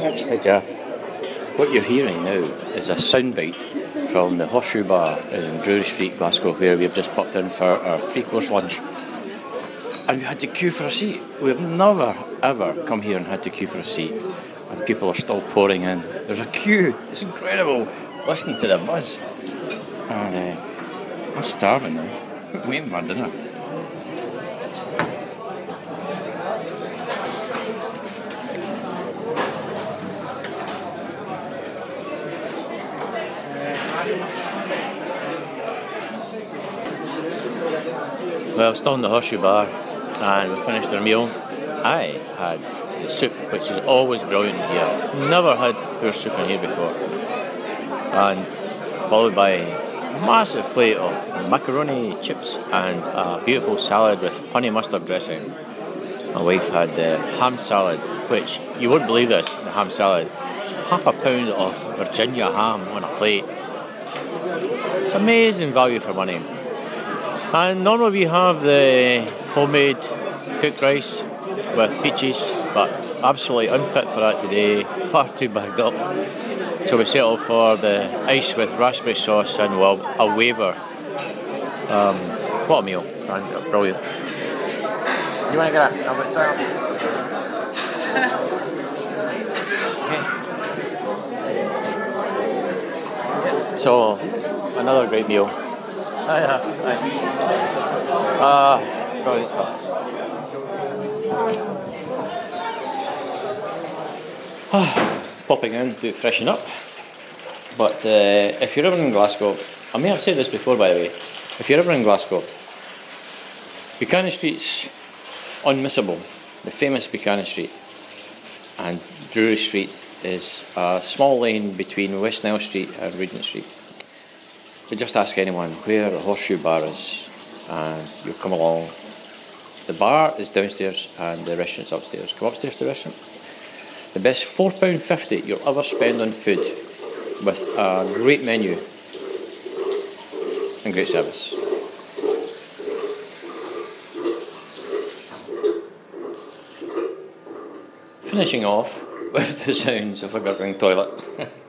Hiya. What you're hearing now is a soundbite from the Horseshoe Bar in Drury Street, Glasgow, where we've just popped in for our three-course lunch. And we had to queue for a seat. We've never, ever come here and had to queue for a seat. And people are still pouring in. There's a queue. It's incredible. Listen to the buzz. And I'm starving now. I'm waiting for dinner. Well, still in the Horseshoe Bar, and we finished our meal. I had the soup, which is always brilliant here. Never had poor soup in here before. And followed by a massive plate of macaroni, chips, and a beautiful salad with honey mustard dressing. My wife had the ham salad, which, you wouldn't believe this, the ham salad. It's half a pound of Virginia ham on a plate. It's amazing value for money. And normally we have the homemade cooked rice with peaches, but absolutely unfit for that today, far too bagged up. So we settled for the ice with raspberry sauce and, well, a waver. What a meal, brilliant. You want to get a bit style? So, another great meal. Brilliant stuff. Popping in to freshen up. But if you're ever in Glasgow, I may have said this before by the way, if you're ever in Glasgow, Buchanan Street's unmissable, the famous Buchanan Street, and Drury Street is a small lane between West Nile Street and Regent Street. But just ask anyone where the Horseshoe Bar is and you'll come along. The bar is downstairs and the restaurant's upstairs. Come upstairs to the restaurant. The best £4.50 you'll ever spend on food, with a great menu and great service. Finishing off with the sounds of a gurgling toilet.